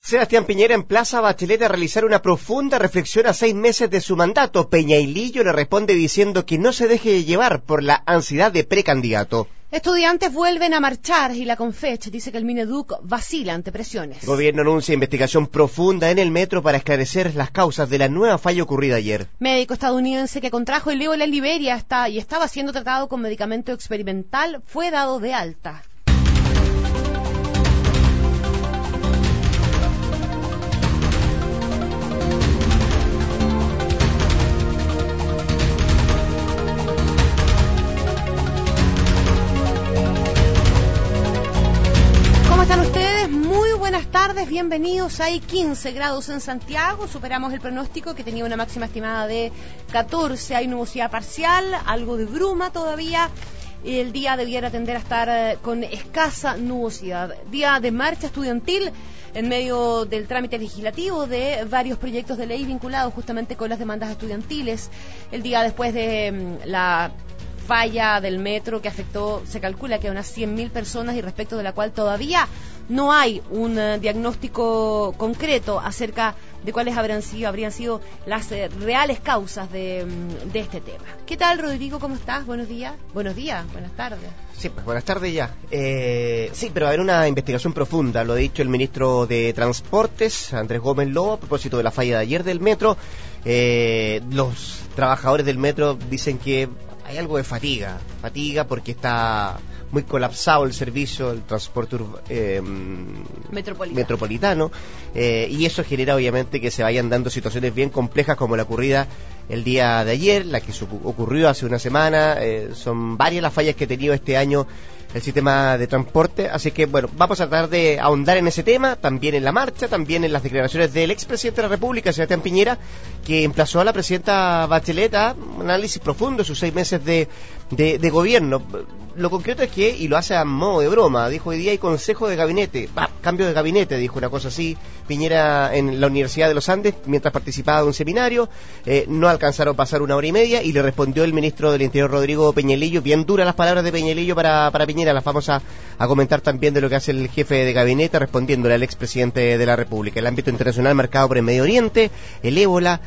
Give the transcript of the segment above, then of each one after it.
Sebastián Piñera emplaza a Bachelet a realizar una profunda reflexión a 6 meses de su mandato. Peñailillo le responde diciendo que no se deje llevar por la ansiedad de precandidato. Estudiantes vuelven a marchar y la Confech dice que el Mineduc vacila ante presiones. El gobierno anuncia investigación profunda en el metro para esclarecer las causas de la nueva falla ocurrida ayer. Médico estadounidense que contrajo el ébola en Liberia estaba siendo tratado con medicamento experimental fue dado de alta. Buenas tardes, bienvenidos. Hay 15 grados en Santiago, superamos el pronóstico que tenía una máxima estimada de 14, hay nubosidad parcial, algo de bruma todavía. El día debiera tender a estar con escasa nubosidad. Día de marcha estudiantil en medio del trámite legislativo de varios proyectos de ley vinculados justamente con las demandas estudiantiles. El día después de la falla del metro que afectó, se calcula que a unas 100.000 personas y respecto de la cual todavía no hay un diagnóstico concreto acerca de cuáles habrían sido las reales causas de este tema. ¿Qué tal, Rodrigo? ¿Cómo estás? Buenos días. Buenos tardes. Sí, pues buenas tardes ya. Sí, pero va a haber una investigación profunda, lo ha dicho el ministro de Transportes, Andrés Gómez Lobo, a propósito de la falla de ayer del metro. Los trabajadores del metro dicen que hay algo de fatiga porque está muy colapsado el servicio, el transporte metropolitano, y eso genera obviamente que se vayan dando situaciones bien complejas como la ocurrida el día de ayer, la que ocurrió hace una semana. Son varias las fallas que ha tenido este año el sistema de transporte, así que bueno, vamos a tratar de ahondar en ese tema, también en la marcha, también en las declaraciones del expresidente de la República, Sebastián Piñera, que emplazó a la presidenta Bachelet a un análisis profundo de sus 6 meses de gobierno. Lo concreto es que, y lo hace a modo de broma, dijo: hoy día hay consejo de gabinete, cambio de gabinete, dijo una cosa así Piñera en la Universidad de los Andes mientras participaba de un seminario. No alcanzaron a pasar 1 hora y media y le respondió el ministro del Interior, Rodrigo Peñailillo. Bien duras las palabras de Peñailillo para Piñera, las vamos a comentar también de lo que hace el jefe de gabinete respondiéndole al expresidente de la República. El ámbito internacional marcado por el Medio Oriente, el ébola,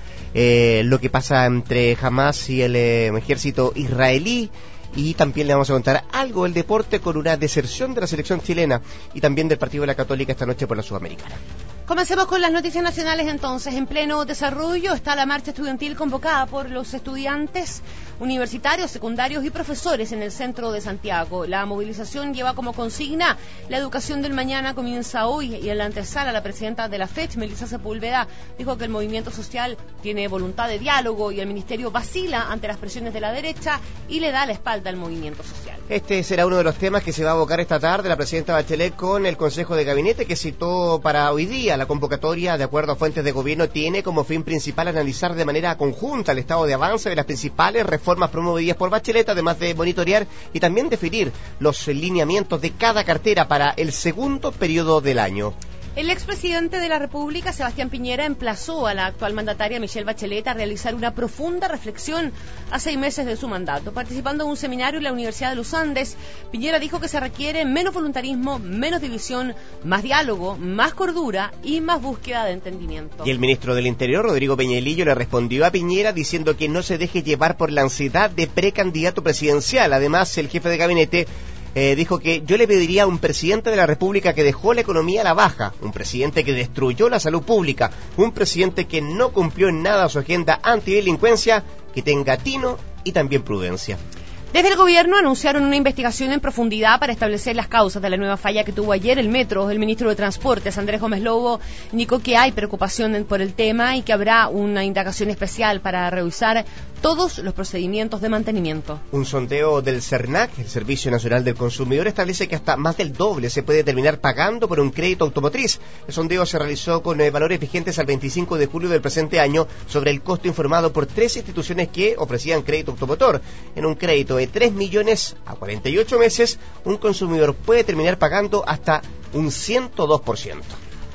lo que pasa entre Hamas y el ejército israelí. Y también le vamos a contar algo del deporte con una deserción de la selección chilena y también del partido de la Católica esta noche por la Sudamericana. Comencemos con las noticias nacionales entonces. En pleno desarrollo está la marcha estudiantil convocada por los estudiantes universitarios, secundarios y profesores en el centro de Santiago. La movilización lleva como consigna: la educación del mañana comienza hoy, y en la antesala la presidenta de la FECH, Melissa Sepúlveda, dijo que el movimiento social tiene voluntad de diálogo y el ministerio vacila ante las presiones de la derecha y le da la espalda al movimiento social. Este será uno de los temas que se va a abocar esta tarde la presidenta Bachelet con el Consejo de Gabinete que citó para hoy día. La convocatoria, de acuerdo a fuentes de gobierno, tiene como fin principal analizar de manera conjunta el estado de avance de las principales reformas promovidas por Bachelet, además de monitorear y también definir los lineamientos de cada cartera para el segundo periodo del año. El expresidente de la República, Sebastián Piñera, emplazó a la actual mandataria Michelle Bachelet a realizar una profunda reflexión a 6 meses de su mandato. Participando en un seminario en la Universidad de los Andes, Piñera dijo que se requiere menos voluntarismo, menos división, más diálogo, más cordura y más búsqueda de entendimiento. Y el ministro del Interior, Rodrigo Peñailillo, le respondió a Piñera diciendo que no se deje llevar por la ansiedad de precandidato presidencial. Además, el jefe de gabinete dijo que yo le pediría a un presidente de la República que dejó la economía a la baja, un presidente que destruyó la salud pública, un presidente que no cumplió en nada su agenda antidelincuencia, que tenga tino y también prudencia. Desde el gobierno anunciaron una investigación en profundidad para establecer las causas de la nueva falla que tuvo ayer el metro. El ministro de Transportes, Andrés Gómez Lobo, indicó que hay preocupación por el tema y que habrá una indagación especial para revisar todos los procedimientos de mantenimiento. Un sondeo del CERNAC, el Servicio Nacional del Consumidor, establece que hasta más del doble se puede terminar pagando por un crédito automotriz. El sondeo se realizó con valores vigentes al 25 de julio del presente año sobre el costo informado por 3 instituciones que ofrecían crédito automotor. En un crédito de 3 millones a 48 meses, un consumidor puede terminar pagando hasta un 102%.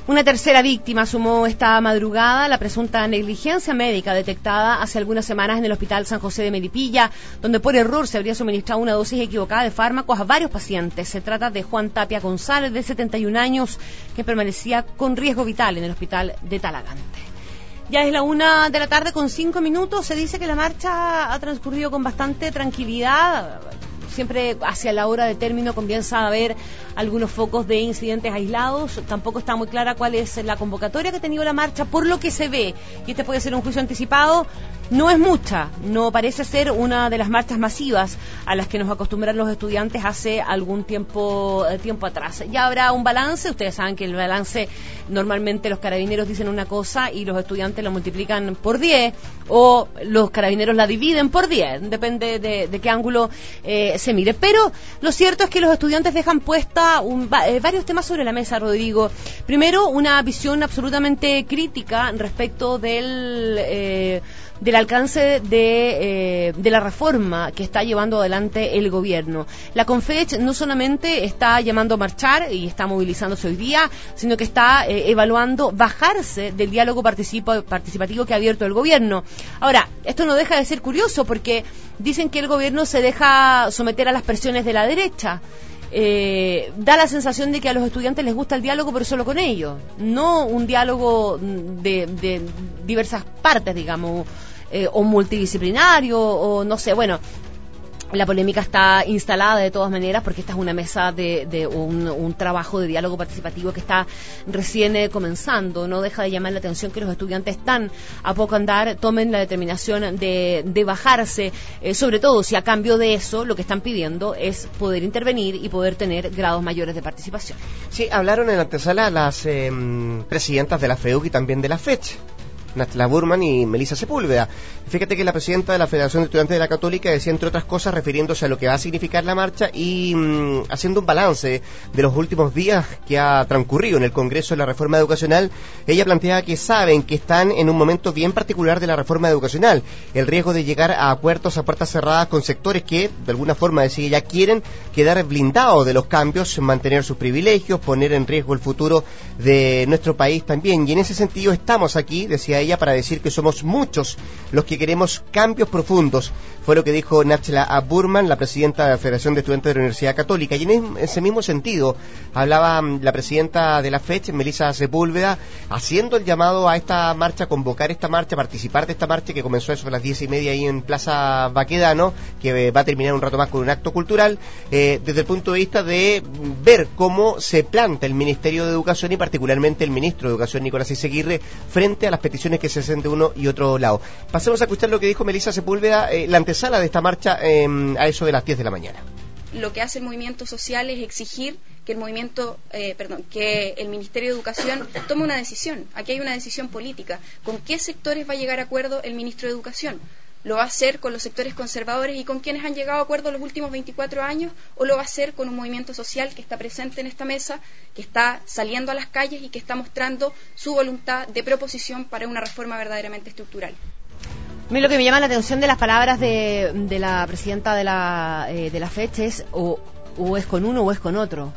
Una tercera víctima sumó esta madrugada la presunta negligencia médica detectada hace algunas semanas en el Hospital San José de Melipilla, donde por error se habría suministrado una dosis equivocada de fármacos a varios pacientes. Se trata de Juan Tapia González, de 71 años, que permanecía con riesgo vital en el hospital de Talagante. Ya es la 1:05 p.m. Se dice que la marcha ha transcurrido con bastante tranquilidad. Siempre hacia la hora de término comienza a haber algunos focos de incidentes aislados. Tampoco está muy clara cuál es la convocatoria que ha tenido la marcha. Por lo que se ve, y este puede ser un juicio anticipado, no es mucha. No parece ser una de las marchas masivas a las que nos acostumbran los estudiantes hace algún tiempo atrás. Ya habrá un balance. Ustedes saben que el balance, normalmente los carabineros dicen una cosa y los estudiantes lo multiplican por 10, o los carabineros la dividen por 10. Depende de qué ángulo se mire. Pero lo cierto es que los estudiantes dejan puesta varios temas sobre la mesa, Rodrigo. Primero, una visión absolutamente crítica respecto del alcance de la reforma que está llevando adelante el gobierno. La Confech no solamente está llamando a marchar y está movilizándose hoy día, sino que está evaluando bajarse del diálogo participativo que ha abierto el gobierno. Ahora, esto no deja de ser curioso porque dicen que el gobierno se deja someter a las presiones de la derecha. Da la sensación de que a los estudiantes les gusta el diálogo, pero solo con ellos, no un diálogo de diversas partes, digamos, o multidisciplinario, o no sé, bueno. La polémica está instalada de todas maneras porque esta es una mesa de un trabajo de diálogo participativo que está recién comenzando. No deja de llamar la atención que los estudiantes tan a poco andar tomen la determinación de bajarse, sobre todo si a cambio de eso lo que están pidiendo es poder intervenir y poder tener grados mayores de participación. Sí, hablaron en la antesala las presidentas de la FEUC y también de la FECH, Nachla Burman y Melissa Sepúlveda. Fíjate que la presidenta de la Federación de Estudiantes de la Católica decía, entre otras cosas, refiriéndose a lo que va a significar la marcha y haciendo un balance de los últimos días que ha transcurrido en el Congreso de la Reforma Educacional. Ella planteaba que saben que están en un momento bien particular de la reforma educacional, el riesgo de llegar a acuerdos a puertas cerradas con sectores que, de alguna forma, decía ella, quieren quedar blindados de los cambios, mantener sus privilegios, poner en riesgo el futuro de nuestro país también. Y en ese sentido estamos aquí, decía ella, para decir que somos muchos los que queremos cambios profundos. Fue lo que dijo Nachla Burman, la presidenta de la Federación de Estudiantes de la Universidad Católica. Y en ese mismo sentido hablaba la presidenta de la FECH, Melissa Sepúlveda, haciendo el llamado a esta marcha, convocar esta marcha, participar de esta marcha que comenzó eso a las 10:30 ahí en Plaza Baquedano, que va a terminar un rato más con un acto cultural, desde el punto de vista de ver cómo se planta el Ministerio de Educación y particularmente el ministro de Educación, Nicolás Iseguirre, frente a las peticiones que se hacen de uno y otro lado. Pasemos a escuchar lo que dijo Melissa Sepúlveda, la antesala de esta marcha a eso de las 10 de la mañana. Lo que hace el movimiento social es exigir que que el Ministerio de Educación tome una decisión. Aquí hay una decisión política. ¿Con qué sectores va a llegar a acuerdo el ministro de Educación? ¿Lo va a hacer con los sectores conservadores y con quienes han llegado a acuerdo los últimos 24 años? ¿O lo va a hacer con un movimiento social que está presente en esta mesa, que está saliendo a las calles y que está mostrando su voluntad de proposición para una reforma verdaderamente estructural? A mí lo que me llama la atención de las palabras de la presidenta de la FECH es o es con uno o es con otro.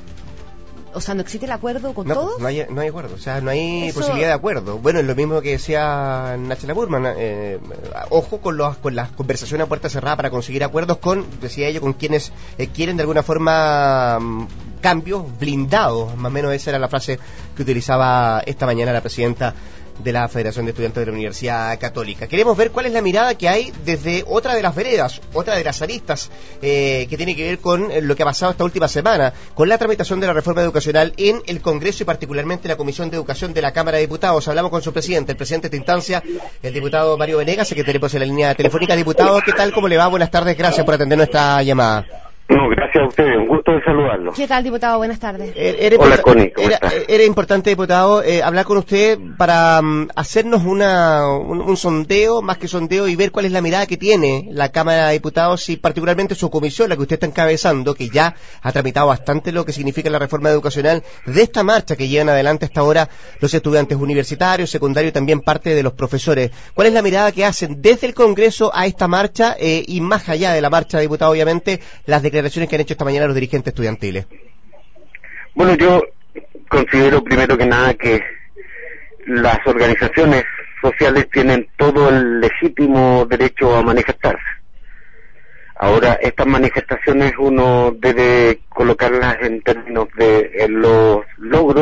O sea, ¿no existe el acuerdo con todos? No hay acuerdo, o sea, no hay posibilidad de acuerdo. Bueno, es lo mismo que decía Nachla Burman, ojo con las conversaciones a puerta cerrada para conseguir acuerdos decía ella, con quienes quieren de alguna forma cambios blindados, más o menos esa era la frase que utilizaba esta mañana la presidenta de la Federación de Estudiantes de la Universidad Católica. Queremos ver cuál es la mirada que hay desde otra de las veredas, otra de las aristas, que tiene que ver con lo que ha pasado esta última semana, con la tramitación de la reforma educacional en el Congreso y particularmente en la Comisión de Educación de la Cámara de Diputados. Hablamos con su presidente, el presidente de esta instancia, el diputado Mario Venegas, secretario en la línea telefónica. Diputado, ¿qué tal? ¿Cómo le va? Buenas tardes, gracias por atender nuestra llamada. No, gracias a ustedes, un gusto de saludarlo. ¿Qué tal, diputado? Buenas tardes. Hola, Connie, ¿cómo estás? Era importante, diputado, hablar con usted para hacernos un sondeo, más que sondeo, y ver cuál es la mirada que tiene la Cámara de Diputados y particularmente su comisión, la que usted está encabezando, que ya ha tramitado bastante lo que significa la reforma educacional, de esta marcha que llevan adelante hasta ahora los estudiantes universitarios, secundarios y también parte de los profesores. ¿Cuál es la mirada que hacen desde el Congreso a esta marcha y más allá de la marcha, diputado, obviamente, las declaraciones que han hecho esta mañana los dirigentes estudiantiles? Bueno, yo considero primero que nada que las organizaciones sociales tienen todo el legítimo derecho a manifestarse. Ahora, estas manifestaciones uno debe colocarlas en términos de los logros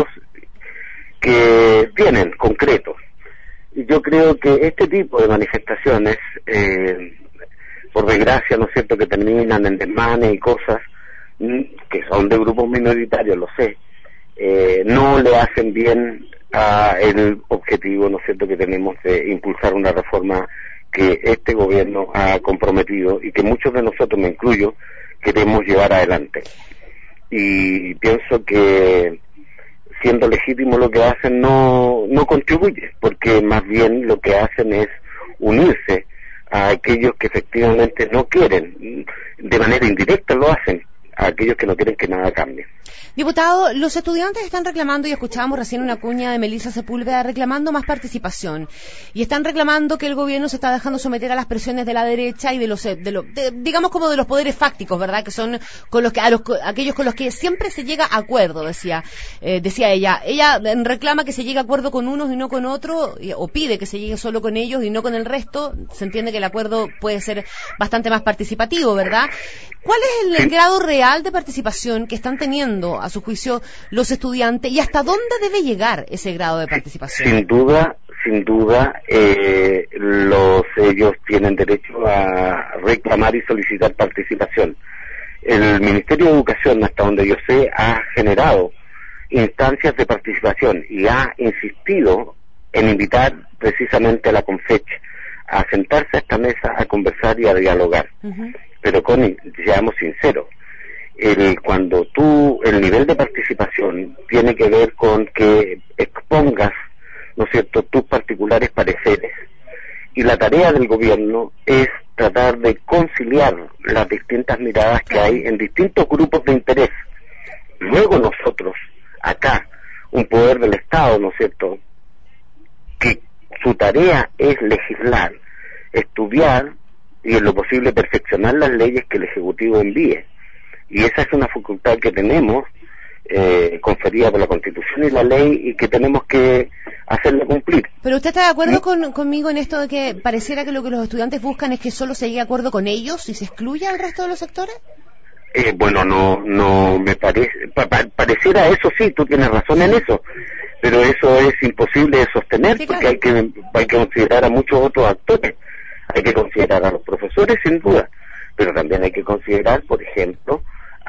que tienen, concretos. Y yo creo que este tipo de manifestaciones, por desgracia, ¿no es cierto?, que terminan en desmanes y cosas que son de grupos minoritarios, lo sé, no le hacen bien a el objetivo, ¿no es cierto?, que tenemos de impulsar una reforma que este gobierno ha comprometido y que muchos de nosotros, me incluyo, queremos llevar adelante. Y pienso que siendo legítimo lo que hacen no contribuye, porque más bien lo que hacen es unirse a aquellos que efectivamente no quieren, de manera indirecta lo hacen, a aquellos que no quieren que nada cambie. Diputado, los estudiantes están reclamando, y escuchábamos recién una cuña de Melissa Sepúlveda, reclamando más participación. Y están reclamando que el gobierno se está dejando someter a las presiones de la derecha y digamos como de los poderes fácticos, ¿verdad? Que son con los que, aquellos con los que siempre se llega a acuerdo, decía ella. Ella reclama que se llegue a acuerdo con unos y no con otros, o pide que se llegue solo con ellos y no con el resto. Se entiende que el acuerdo puede ser bastante más participativo, ¿verdad? ¿Cuál es el grado real de participación que están teniendo, a su juicio, los estudiantes, y hasta dónde debe llegar ese grado de participación? Sin duda, ellos tienen derecho a reclamar y solicitar participación. El Ministerio de Educación, hasta donde yo sé, ha generado instancias de participación y ha insistido en invitar precisamente a la CONFECH a sentarse a esta mesa a conversar y a dialogar. Uh-huh. Pero Connie, seamos sinceros, cuando el nivel de participación tiene que ver con que expongas, ¿no es cierto?, tus particulares pareceres, y la tarea del gobierno es tratar de conciliar las distintas miradas que hay en distintos grupos de interés. Luego nosotros, acá, un poder del Estado, ¿no es cierto?, que su tarea es legislar, estudiar y en lo posible perfeccionar las leyes que el Ejecutivo envíe. Y esa es una facultad que tenemos, conferida por la Constitución y la ley, y que tenemos que hacerla cumplir. ¿Pero usted está de acuerdo conmigo en esto de que pareciera que lo que los estudiantes buscan es que solo se llegue a acuerdo con ellos y se excluya al resto de los sectores? Bueno, no me parece, pareciera eso, sí, tú tienes razón en eso, pero eso es imposible de sostener, sí, porque claro, hay que considerar a muchos otros actores. Hay que considerar a los profesores, sin duda, pero también hay que considerar, por ejemplo,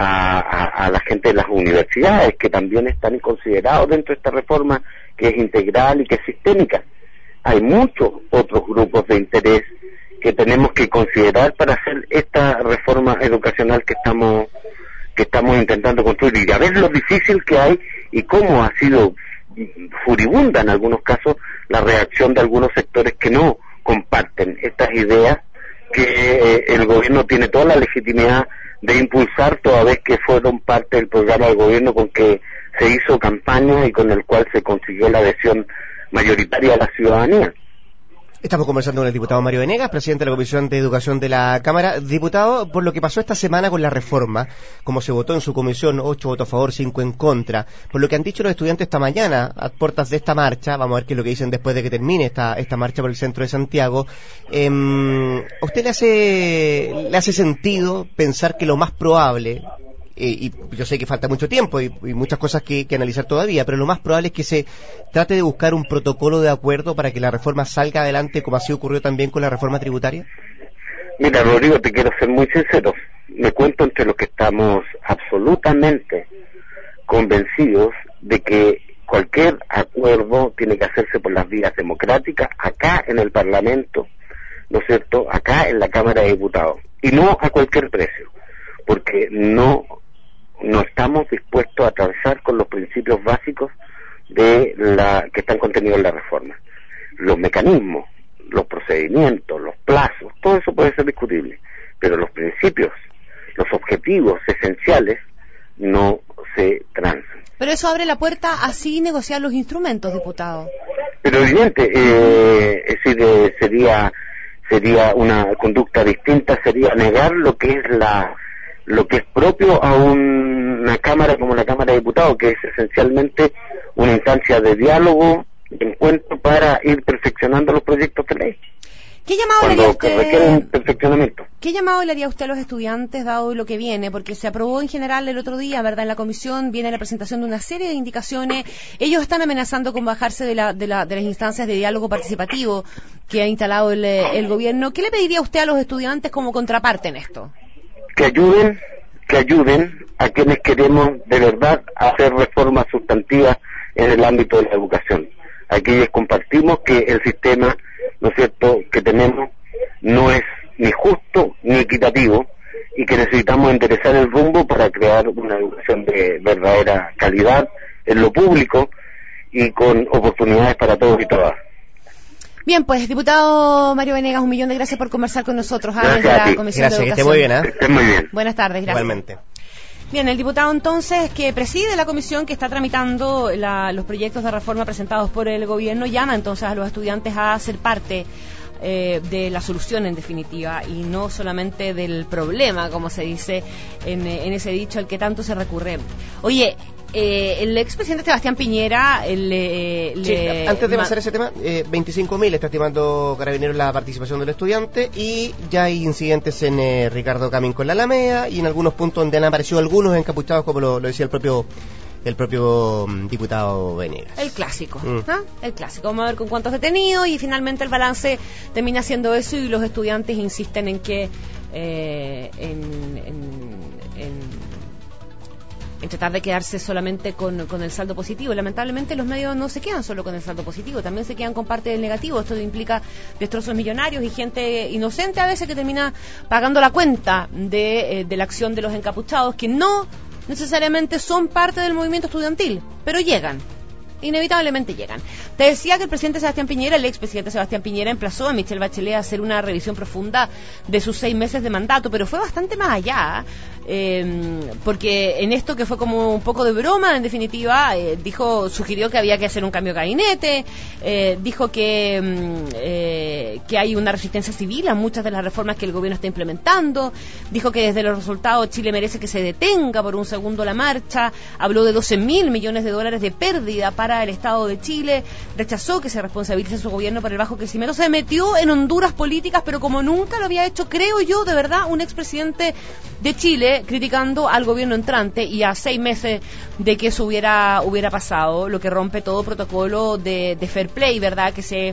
a la gente de las universidades, que también están considerados dentro de esta reforma, que es integral y que es sistémica. Hay muchos otros grupos de interés que tenemos que considerar para hacer esta reforma educacional que estamos intentando construir, y a ver lo difícil que hay y cómo ha sido furibunda en algunos casos la reacción de algunos sectores que no comparten estas ideas que el gobierno tiene toda la legitimidad de impulsar, toda vez que fueron parte del programa del gobierno con que se hizo campaña y con el cual se consiguió la adhesión mayoritaria de la ciudadanía. Estamos conversando con el diputado Mario Venegas, presidente de la Comisión de Educación de la Cámara. Diputado, por lo que pasó esta semana con la reforma, como se votó en su comisión, 8 votos a favor, 5 en contra, por lo que han dicho los estudiantes esta mañana, a puertas de esta marcha, vamos a ver qué es lo que dicen después de que termine esta marcha por el centro de Santiago, ¿a usted le hace sentido pensar que lo más probable, y yo sé que falta mucho tiempo y muchas cosas que analizar todavía, pero lo más probable es que se trate de buscar un protocolo de acuerdo para que la reforma salga adelante, como así ocurrió también con la reforma tributaria? Mira, Rodrigo, te quiero ser muy sincero. Me cuento entre los que estamos absolutamente convencidos de que cualquier acuerdo tiene que hacerse por las vías democráticas, acá en el Parlamento, ¿no es cierto?, acá en la Cámara de Diputados, y no a cualquier precio, porque no estamos dispuestos a transar con los principios básicos que están contenidos en la reforma. Los mecanismos, los procedimientos, los plazos, todo eso puede ser discutible, pero los principios, los objetivos esenciales no se transan. Pero eso abre la puerta a así negociar los instrumentos, diputado. Pero evidente, sería una conducta distinta, sería negar lo que es propio a un una cámara como la Cámara de Diputados, que es esencialmente una instancia de diálogo, de encuentro para ir perfeccionando los proyectos de ley. ¿Qué llamado le haría usted? Requiere un perfeccionamiento. ¿Qué llamado le haría usted a los estudiantes dado lo que viene? Porque se aprobó en general el otro día, ¿verdad? En la comisión viene la presentación de una serie de indicaciones. Ellos están amenazando con bajarse de las instancias de diálogo participativo que ha instalado el gobierno. ¿Qué le pediría usted a los estudiantes como contraparte en esto? Que ayuden a quienes queremos de verdad hacer reformas sustantivas en el ámbito de la educación. Aquellos compartimos que el sistema, ¿no es cierto?, que tenemos no es ni justo ni equitativo y que necesitamos enderezar el rumbo para crear una educación de verdadera calidad en lo público y con oportunidades para todos y todas. Bien, pues, diputado Mario Venegas, 1.000.000 de gracias por conversar con nosotros desde la Comisión de Educación. Que esté muy bien, Que esté muy bien. Buenas tardes, gracias. Igualmente. Bien, el diputado entonces que preside la comisión que está tramitando los proyectos de reforma presentados por el gobierno llama entonces a los estudiantes a ser parte de la solución en definitiva y no solamente del problema, como se dice en ese dicho al que tanto se recurre. Oye, el expresidente Sebastián Piñera antes de pasar ese tema, 25.000 está estimando Carabineros la participación del estudiante y ya hay incidentes en Ricardo Camín con la Alameda y en algunos puntos donde han aparecido algunos encapuchados, como lo decía el propio diputado Venegas. El clásico, ¿no? El clásico. Vamos a ver con cuántos detenidos y finalmente el balance termina siendo eso y los estudiantes insisten en que en tratar de quedarse solamente con el saldo positivo. Lamentablemente los medios no se quedan solo con el saldo positivo, también se quedan con parte del negativo. Esto implica destrozos millonarios y gente inocente a veces que termina pagando la cuenta de la acción de los encapuchados, que no necesariamente son parte del movimiento estudiantil, pero llegan. Inevitablemente llegan. Te decía que el presidente Sebastián Piñera, el expresidente Sebastián Piñera, emplazó a Michelle Bachelet a hacer una revisión profunda de sus 6 meses de mandato, pero fue bastante más allá, porque en esto que fue como un poco de broma, en definitiva, sugirió que había que hacer un cambio de gabinete, dijo que hay una resistencia civil a muchas de las reformas que el gobierno está implementando, dijo que desde los resultados Chile merece que se detenga por un segundo la marcha, habló de 12.000 millones de dólares de pérdida para el Estado de Chile, rechazó que se responsabilice a su gobierno por el bajo crecimiento, se metió en honduras políticas, pero como nunca lo había hecho, creo yo, de verdad, un expresidente de Chile, criticando al gobierno entrante y a 6 meses de que eso hubiera pasado, lo que rompe todo protocolo de fair play, ¿verdad? Que se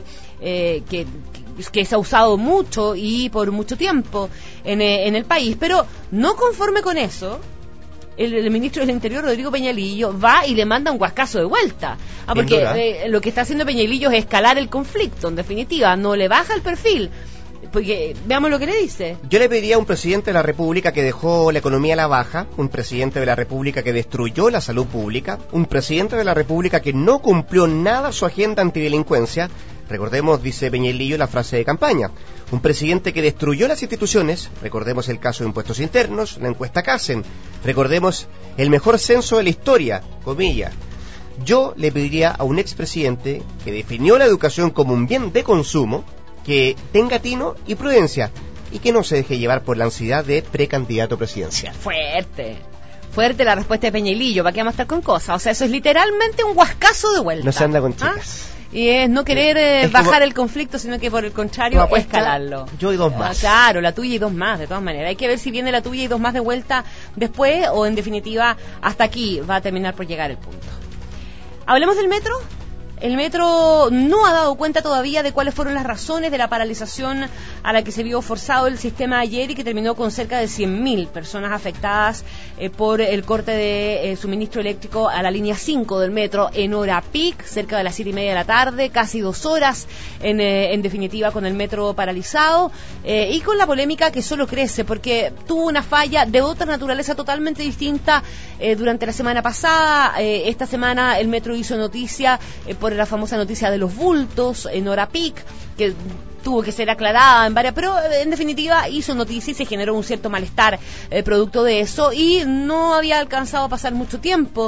ha usado mucho y por mucho tiempo en el país, pero no conforme con eso, el ministro del Interior, Rodrigo Peñalillo, va y le manda un guascazo de vuelta. Porque lo que está haciendo Peñalillo es escalar el conflicto, en definitiva, no le baja el perfil. Porque veamos lo que le dice. Yo le pediría a un presidente de la República que dejó la economía a la baja, un presidente de la República que destruyó la salud pública, un presidente de la República que no cumplió nada su agenda antidelincuencia. Recordemos, dice Peñalillo, la frase de campaña. Un presidente que destruyó las instituciones. Recordemos el caso de impuestos internos, la encuesta Casen. Recordemos el mejor censo de la historia, comillas. Yo le pediría a un expresidente que definió la educación como un bien de consumo, que tenga tino y prudencia y que no se deje llevar por la ansiedad de precandidato presidencial. Fuerte la respuesta de Peñalillo, ¿para qué vamos a estar con cosas? O sea, eso es literalmente un guascazo de vuelta. No se anda con chicas. Y es no querer bajar el conflicto, sino que por el contrario escalarlo. Yo y 2 más. Claro, la tuya y 2 más, de todas maneras. Hay que ver si viene la tuya y 2 más de vuelta después o en definitiva hasta aquí va a terminar por llegar el punto. Hablemos del metro. El metro no ha dado cuenta todavía de cuáles fueron las razones de la paralización a la que se vio forzado el sistema ayer y que terminó con cerca de 100.000 personas afectadas por el corte de suministro eléctrico a la línea 5 del metro en hora peak, cerca de las 7:30 de la tarde, casi 2 horas en definitiva con el metro paralizado y con la polémica que solo crece porque tuvo una falla de otra naturaleza totalmente distinta durante la semana pasada. Esta semana el metro hizo noticia por la famosa noticia de los bultos en hora peak, que tuvo que ser aclarada en varias, pero en definitiva hizo noticia y se generó un cierto malestar producto de eso y no había alcanzado a pasar mucho tiempo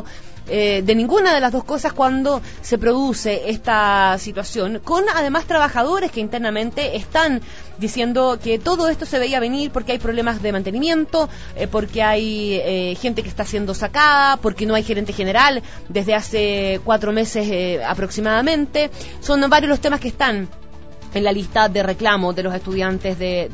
de ninguna de las dos cosas cuando se produce esta situación, con además trabajadores que internamente están diciendo que todo esto se veía venir porque hay problemas de mantenimiento, porque hay gente que está siendo sacada, porque no hay gerente general desde hace 4 meses aproximadamente. Son varios los temas que están en la lista de reclamos de los estudiantes de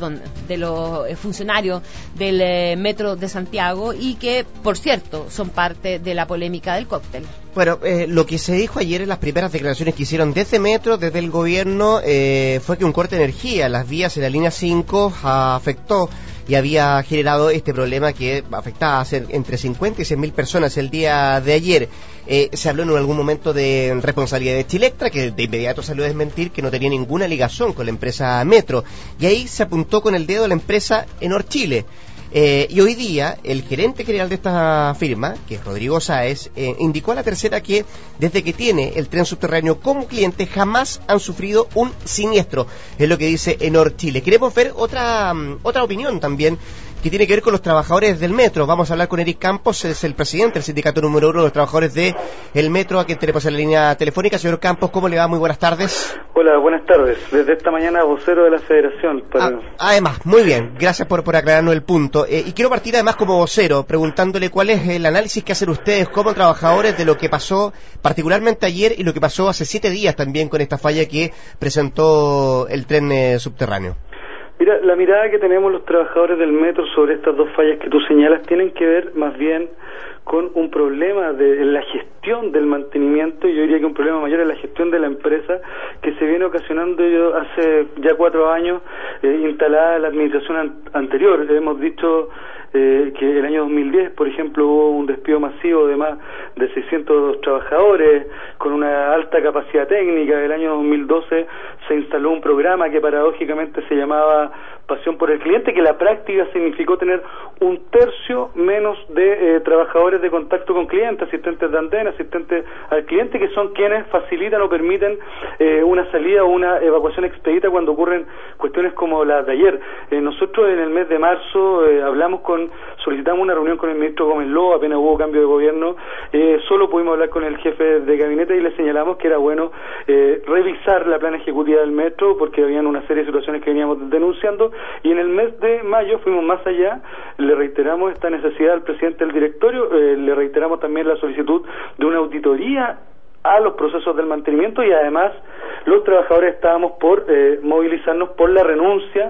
los funcionarios del Metro de Santiago y que, por cierto, son parte de la polémica del cóctel. Bueno, lo que se dijo ayer en las primeras declaraciones que hicieron desde Metro, desde el gobierno, fue que un corte de energía en las vías en la línea 5 afectó y había generado este problema que afectaba a entre 50 y 100.000 personas el día de ayer. Se habló en algún momento de responsabilidad de Chilectra, que de inmediato salió a desmentir que no tenía ninguna ligación con la empresa Metro, y ahí se apuntó con el dedo a la empresa Enor Chile. Y hoy día el gerente general de esta firma, que es Rodrigo Sáez, indicó a La Tercera que desde que tiene el tren subterráneo como cliente jamás han sufrido un siniestro, es lo que dice Enor Chile. Queremos ver otra opinión también que tiene que ver con los trabajadores del metro. Vamos a hablar con Eric Campos, es el presidente del sindicato número 1 de los trabajadores del metro, a quien tenemos en la línea telefónica. Señor Campos, ¿cómo le va? Muy buenas tardes. Hola, buenas tardes. Desde esta mañana vocero de la federación. Además, muy bien, gracias por aclararnos el punto. Y quiero partir además como vocero, preguntándole cuál es el análisis que hacen ustedes como trabajadores de lo que pasó particularmente ayer y lo que pasó hace 7 días también con esta falla que presentó el tren subterráneo. Mira, la mirada que tenemos los trabajadores del metro sobre estas dos fallas que tú señalas tienen que ver más bien con un problema de la gestión del mantenimiento, y yo diría que un problema mayor es la gestión de la empresa, que se viene ocasionando hace ya 4 años, instalada la administración anterior. Hemos dicho que el año 2010, por ejemplo, hubo un despido masivo de más de 600 trabajadores con una alta capacidad técnica. El año 2012 se instaló un programa que paradójicamente se llamaba Pasión por el Cliente, que la práctica significó tener 1/3 menos de trabajadores de contacto con clientes, asistentes de andén, asistentes al cliente, que son quienes facilitan o permiten una salida o una evacuación expedita cuando ocurren cuestiones como las de ayer. Nosotros en el mes de marzo solicitamos una reunión con el ministro Gómez Ló, apenas hubo cambio de gobierno, solo pudimos hablar con el jefe de gabinete y le señalamos que era bueno revisar la plana ejecutiva del metro, porque habían una serie de situaciones que veníamos denunciando, y en el mes de mayo fuimos más allá, le reiteramos esta necesidad al presidente del directorio, le reiteramos también la solicitud de una auditoría a los procesos del mantenimiento, y además los trabajadores estábamos por movilizarnos por la renuncia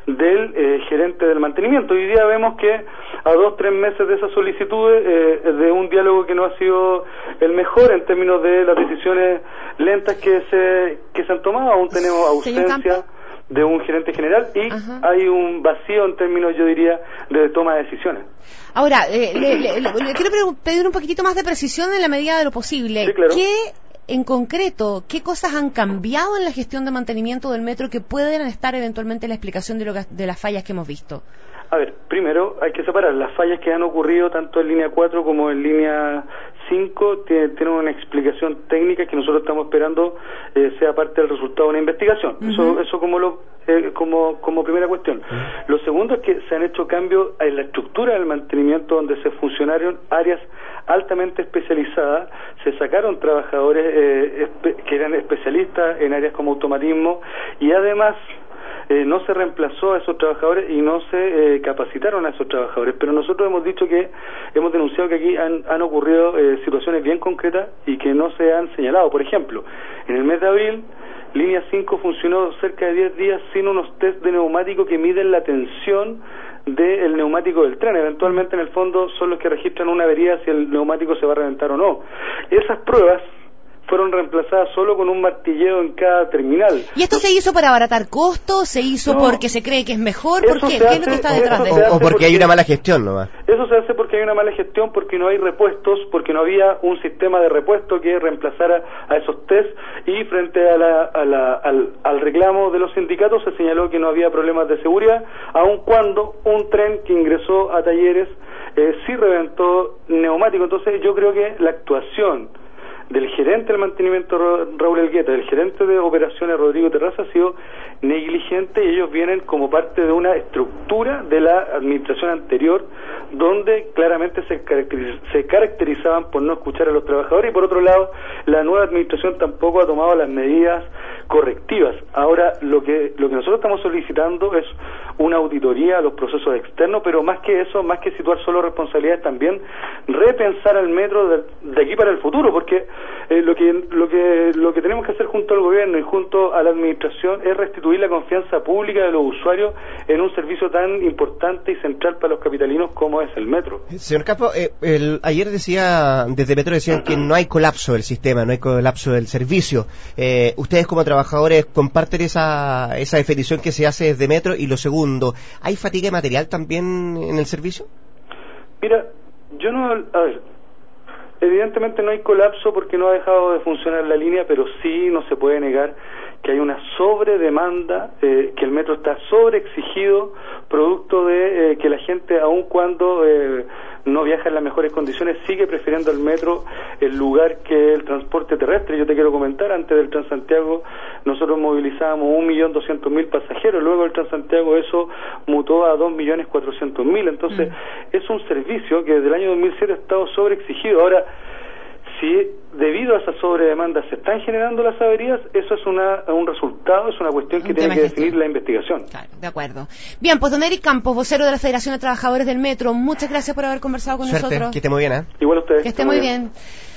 del gerente del mantenimiento. Hoy día vemos que a 2-3 meses de esas solicitudes, de un diálogo que no ha sido el mejor en términos de las decisiones lentas que se han tomado, aún tenemos ausencia de un gerente general y hay un vacío en términos, yo diría, de toma de decisiones. Ahora, le quiero pedir un poquitito más de precisión en la medida de lo posible. Sí, claro. En concreto, ¿qué cosas han cambiado en la gestión de mantenimiento del metro que pueden estar eventualmente en la explicación de las fallas que hemos visto? A ver, primero hay que separar las fallas que han ocurrido tanto en línea 4 como en línea 5, tienen una explicación técnica que nosotros estamos esperando sea parte del resultado de una investigación. Eso como primera cuestión. Lo segundo es que se han hecho cambios en la estructura del mantenimiento, donde se fusionaron áreas altamente especializadas, se sacaron trabajadores que eran especialistas en áreas como automatismo, y además no se reemplazó a esos trabajadores y no se capacitaron a esos trabajadores. Pero nosotros hemos denunciado que aquí han ocurrido situaciones bien concretas y que no se han señalado. Por ejemplo, en el mes de abril, línea 5 funcionó cerca de 10 días sin unos test de neumático que miden la tensión del neumático del tren. Eventualmente, en el fondo, son los que registran una avería si el neumático se va a reventar o no. Esas pruebas fueron reemplazadas solo con un martilleo en cada terminal. ¿Y esto se hizo para abaratar costos? ¿Se hizo porque se cree que es mejor? ¿Por qué? ¿Qué es lo que está detrás de eso? ¿O porque hay una mala gestión nomás? Eso se hace porque hay una mala gestión, porque no hay repuestos, porque no había un sistema de repuesto que reemplazara a esos test, y frente al reclamo de los sindicatos se señaló que no había problemas de seguridad, aun cuando un tren que ingresó a talleres sí reventó neumático. Entonces yo creo que la actuación del gerente del mantenimiento Raúl Elgueta, del gerente de operaciones Rodrigo Terraza ha sido negligente, y ellos vienen como parte de una estructura de la administración anterior donde claramente se caracterizaban por no escuchar a los trabajadores, y por otro lado la nueva administración tampoco ha tomado las medidas correctivas. Ahora lo que nosotros estamos solicitando es una auditoría a los procesos externos, pero más que eso, más que situar solo responsabilidades, también repensar al metro de aquí para el futuro, porque lo que tenemos que hacer junto al gobierno y junto a la administración es restituir la confianza pública de los usuarios en un servicio tan importante y central para los capitalinos como es el metro. Señor Campo, ayer desde Metro decían que no hay colapso del sistema, no hay colapso del servicio. Ustedes como trabajadores comparten esa definición que se hace desde Metro. Y lo segundo, ¿hay fatiga de material también en el servicio? Mira, evidentemente no hay colapso porque no ha dejado de funcionar la línea, pero sí no se puede negar que hay una sobredemanda, que el metro está sobreexigido, producto de que la gente, aun cuando no viaja en las mejores condiciones, sigue prefiriendo el metro en lugar que el transporte terrestre. Yo te quiero comentar, antes del Transantiago nosotros movilizábamos 1.200.000 pasajeros, luego del Transantiago eso mutó a 2.400.000, entonces es un servicio que desde el año 2007 ha estado sobreexigido. Ahora, si debido a esa sobredemanda se están generando las averías, eso es un resultado, es una cuestión que tiene que definir la investigación. Claro, de acuerdo. Bien, pues don Eric Campos, vocero de la Federación de Trabajadores del Metro, muchas gracias por haber conversado con nosotros. Que esté muy bien, ¿eh? Igual ustedes. Que esté muy bien.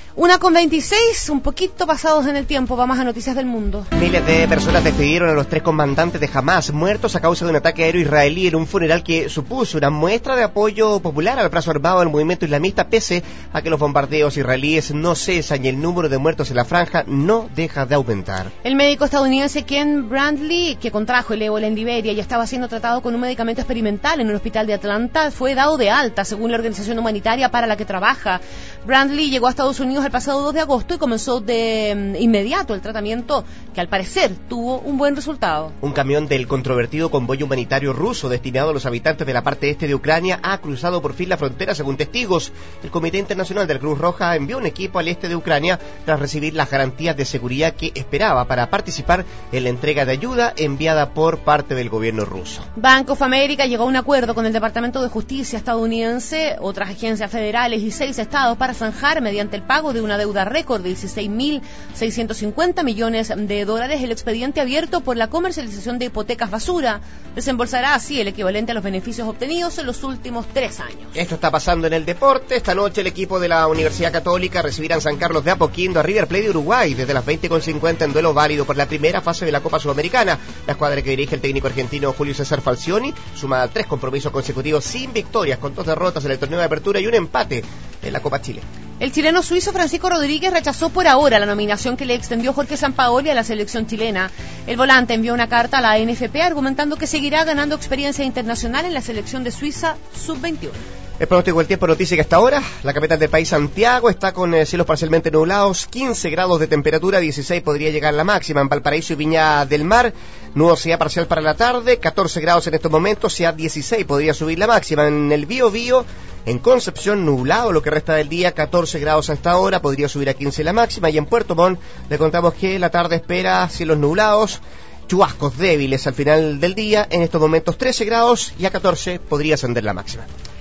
1:26, un poquito pasados en el tiempo, vamos a noticias del mundo. Miles de personas despidieron a los 3 comandantes de Hamás muertos a causa de un ataque aéreo israelí en un funeral que supuso una muestra de apoyo popular al brazo armado del movimiento islamista, pese a que los bombardeos israelíes no cesan y el número de muertos en la franja no deja de aumentar. El médico estadounidense Ken Bradley, que contrajo el ébola en Liberia y estaba siendo tratado con un medicamento experimental en un hospital de Atlanta, fue dado de alta según la organización humanitaria para la que trabaja. Bradley llegó a Estados Unidos el pasado 2 de agosto y comenzó de inmediato el tratamiento, que al parecer tuvo un buen resultado. Un camión del controvertido convoy humanitario ruso destinado a los habitantes de la parte este de Ucrania ha cruzado por fin la frontera según testigos. El Comité Internacional de la Cruz Roja envió un equipo al este de Ucrania tras recibir las garantías de seguridad que esperaba para participar en la entrega de ayuda enviada por parte del gobierno ruso. Bank of America llegó a un acuerdo con el Departamento de Justicia estadounidense, otras agencias federales y 6 estados para zanjar mediante el pago de una deuda récord de $16.650 millones el expediente abierto por la comercialización de hipotecas basura. Desembolsará así el equivalente a los beneficios obtenidos en los últimos 3 años. Esto está pasando en el deporte. Esta noche el equipo de la Universidad Católica recibirá en San Carlos de Apoquindo a River Plate de Uruguay desde las 20:50 en duelo válido por la primera fase de la Copa Sudamericana. La escuadra que dirige el técnico argentino Julio César Falcioni suma 3 compromisos consecutivos sin victorias, con 2 derrotas en el torneo de apertura y un empate en la Copa Chile. El chileno suizo Francisco Rodríguez rechazó por ahora la nominación que le extendió Jorge Sampaoli a la selección chilena. El volante envió una carta a la ANFP argumentando que seguirá ganando experiencia internacional en la selección de Suiza sub-21. El pronóstico del tiempo noticia que hasta ahora la capital del país, Santiago, está con cielos parcialmente nublados, 15 grados de temperatura, 16 podría llegar la máxima. En Valparaíso y Viña del Mar, nubosidad parcial para la tarde, 14 grados en estos momentos, sea 16 podría subir la máxima. En el Biobío, en Concepción, nublado lo que resta del día, 14 grados hasta ahora, podría subir a 15 la máxima. Y en Puerto Montt le contamos que la tarde espera cielos nublados, chubascos débiles al final del día, en estos momentos 13 grados y a 14 podría ascender la máxima.